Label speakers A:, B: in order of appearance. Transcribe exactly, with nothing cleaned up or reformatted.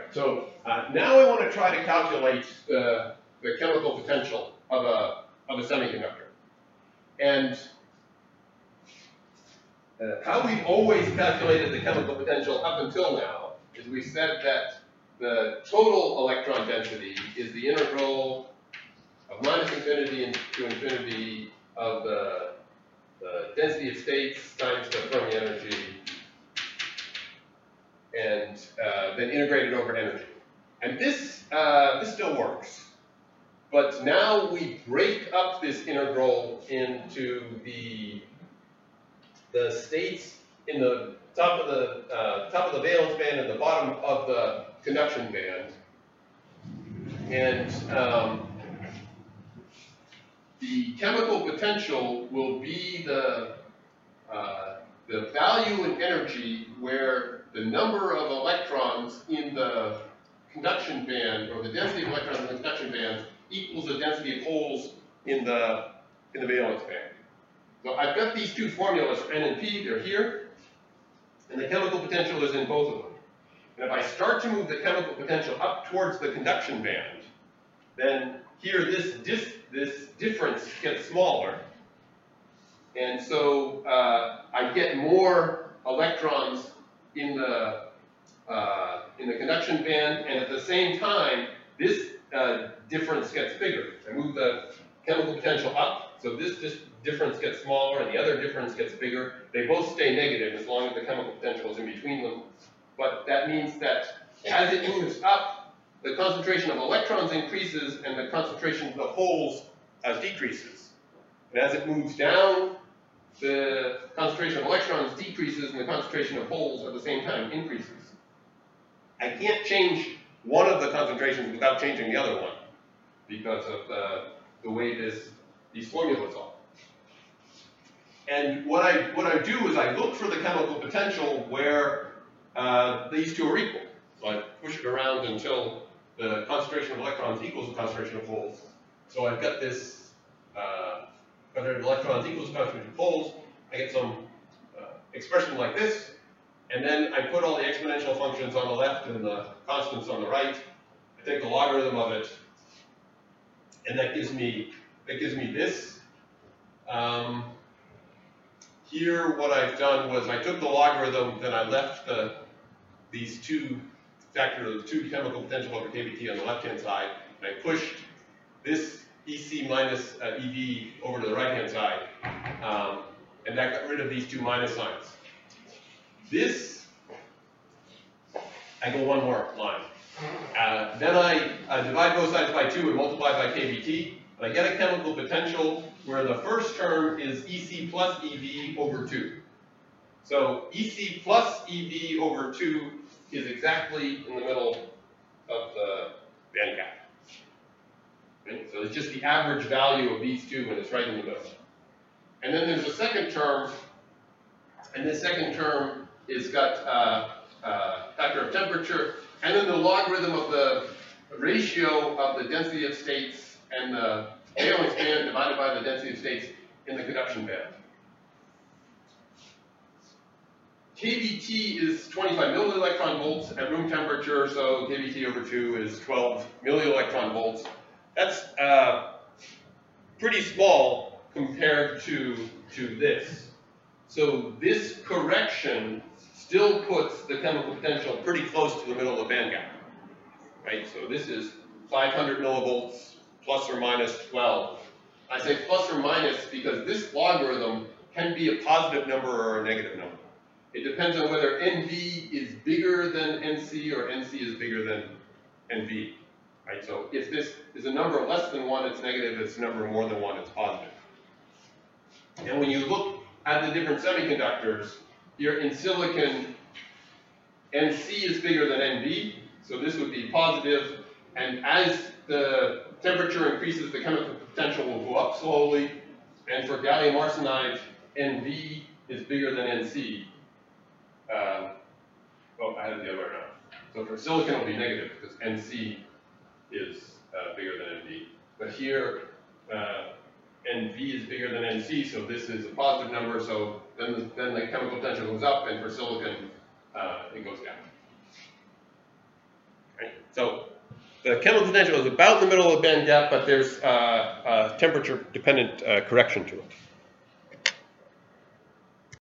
A: so uh, now I want to try to calculate the, the chemical potential of a, of a semiconductor. And uh, how we've always calculated the chemical potential up until now is we said that the total electron density is the integral of minus infinity to infinity of the, the density of states times the Fermi energy, and uh, then integrated over energy. And this, uh, this still works. But now we break up this integral into the, the states in the top of the, uh, top of the valence band and the bottom of the conduction band. And um, the chemical potential will be the, uh, the value in energy where the number of electrons in the conduction band, or the density of electrons in the conduction band, equals the density of holes in the, in the valence band. So I've got these two formulas for N and P, they're here, and the chemical potential is in both of them. And if I start to move the chemical potential up towards the conduction band, then here this, dis, this difference gets smaller. And so uh, I get more electrons in the, uh, in the conduction band, and at the same time, this uh, difference gets bigger. I move the chemical potential up, so this, this difference gets smaller and the other difference gets bigger. They both stay negative as long as the chemical potential is in between them. But that means that as it moves up, the concentration of electrons increases and the concentration of the holes uh, decreases. And as it moves down, the concentration of electrons decreases and the concentration of holes at the same time increases. I can't change one of the concentrations without changing the other one because of the, the way this, these formulas are. And what I, what I do is I look for the chemical potential where uh, these two are equal. So I push it around until the concentration of electrons equals the concentration of holes. So I've got this uh, concentration of electrons equals the concentration of holes. I get some uh, expression like this, and then I put all the exponential functions on the left and the constants on the right. I take the logarithm of it, and that gives me that gives me this. Um, here, what I've done was I took the logarithm, then I left the these two factor of the two chemical potential over K B T on the left-hand side, and I pushed this E C minus uh, E V over to the right-hand side, um, and that got rid of these two minus signs. This, I go one more line. Uh, then I uh, divide both sides by two and multiply by K B T, and I get a chemical potential where the first term is E C plus E V over two. So E C plus E V over two is exactly in the middle of the band gap. Okay? So it's just the average value of these two, and it's right in the middle. And then there's a second term, and this second term is got uh, uh, factor of temperature, and then the logarithm of the ratio of the density of states and the valence band divided by the density of states in the conduction band. K B T is twenty-five millielectron volts at room temperature, so K B T over two is twelve millielectron volts. That's uh, pretty small compared to, to this. So this correction still puts the chemical potential pretty close to the middle of the band gap. Right? So this is five hundred millivolts plus or minus twelve. I say plus or minus because this logarithm can be a positive number or a negative number. It depends on whether N V is bigger than N C or N C is bigger than N V. Right? So if this is a number less than one, it's negative. If it's a number more than one, it's positive. And when you look at the different semiconductors, here in silicon, N C is bigger than N V, so this would be positive. And as the temperature increases, the chemical potential will go up slowly. And for gallium arsenide, N V is bigger than N C. Um, oh, I had it the other way around. So for silicon, it'll be negative because N C is uh, bigger than N V. But here, uh, N V is bigger than N C, so this is a positive number. So then the, then the chemical potential goes up, and for silicon, uh, it goes down. So the chemical potential is about in the middle of the band gap, but there's uh, a temperature-dependent uh, correction to it.